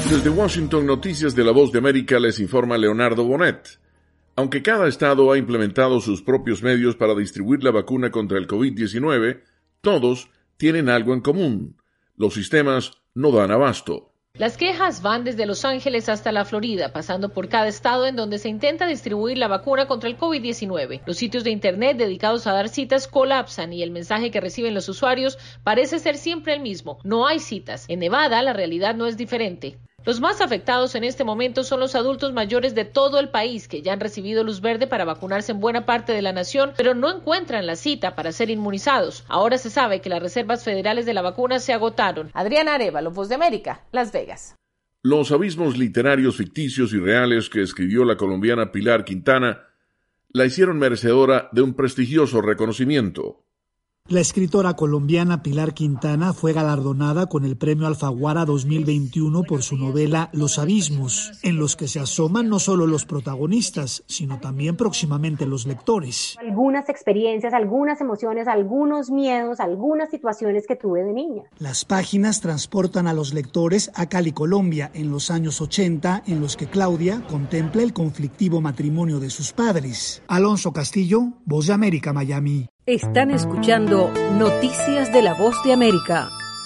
Desde Washington, Noticias de la Voz de América, les informa Leonardo Bonet. Aunque cada estado ha implementado sus propios medios para distribuir la vacuna contra el COVID-19, todos tienen algo en común: los sistemas no dan abasto. Las quejas van desde Los Ángeles hasta la Florida, pasando por cada estado en donde se intenta distribuir la vacuna contra el COVID-19. Los sitios de Internet dedicados a dar citas colapsan y el mensaje que reciben los usuarios parece ser siempre el mismo: no hay citas. En Nevada, la realidad no es diferente. Los más afectados en este momento son los adultos mayores de todo el país, que ya han recibido luz verde para vacunarse en buena parte de la nación, pero no encuentran la cita para ser inmunizados. Ahora se sabe que las reservas federales de la vacuna se agotaron. Adriana Arévalo, Voz de América, Las Vegas. Los abismos literarios ficticios y reales que escribió la colombiana Pilar Quintana la hicieron merecedora de un prestigioso reconocimiento. La escritora colombiana Pilar Quintana fue galardonada con el Premio Alfaguara 2021 por su novela Los Abismos, en los que se asoman no solo los protagonistas, sino también próximamente los lectores. Algunas experiencias, algunas emociones, algunos miedos, algunas situaciones que tuve de niña. Las páginas transportan a los lectores a Cali, Colombia, en los años 80, en los que Claudia contempla el conflictivo matrimonio de sus padres. Alonso Castillo, Voz de América, Miami. Están escuchando Noticias de la Voz de América.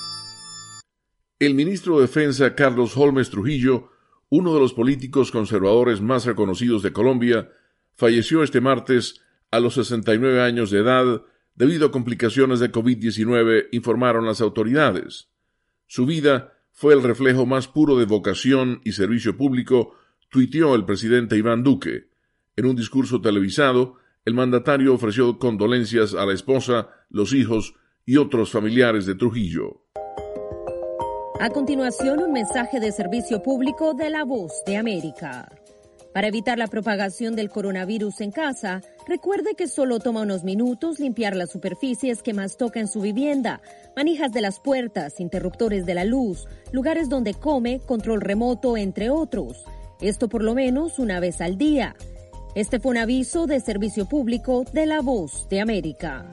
El ministro de Defensa Carlos Holmes Trujillo, uno de los políticos conservadores más reconocidos de Colombia, falleció este martes a los 69 años de edad debido a complicaciones de COVID-19, informaron las autoridades. Su vida fue el reflejo más puro de vocación y servicio público, tuiteó el presidente Iván Duque. En un discurso televisado, el mandatario ofreció condolencias a la esposa, los hijos y otros familiares de Trujillo. A continuación, un mensaje de servicio público de La Voz de América. Para evitar la propagación del coronavirus en casa, recuerde que solo toma unos minutos limpiar las superficies que más toca en su vivienda, manijas de las puertas, interruptores de la luz, lugares donde come, control remoto, entre otros. Esto por lo menos una vez al día. Este fue un aviso de servicio público de La Voz de América.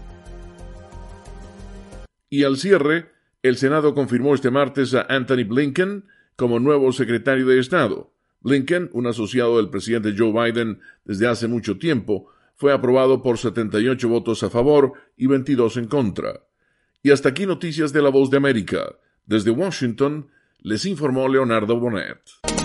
Y al cierre, el Senado confirmó este martes a Anthony Blinken como nuevo secretario de Estado. Blinken, un asociado del presidente Joe Biden desde hace mucho tiempo, fue aprobado por 78 votos a favor y 22 en contra. Y hasta aquí Noticias de La Voz de América. Desde Washington, les informó Leonardo Bonet.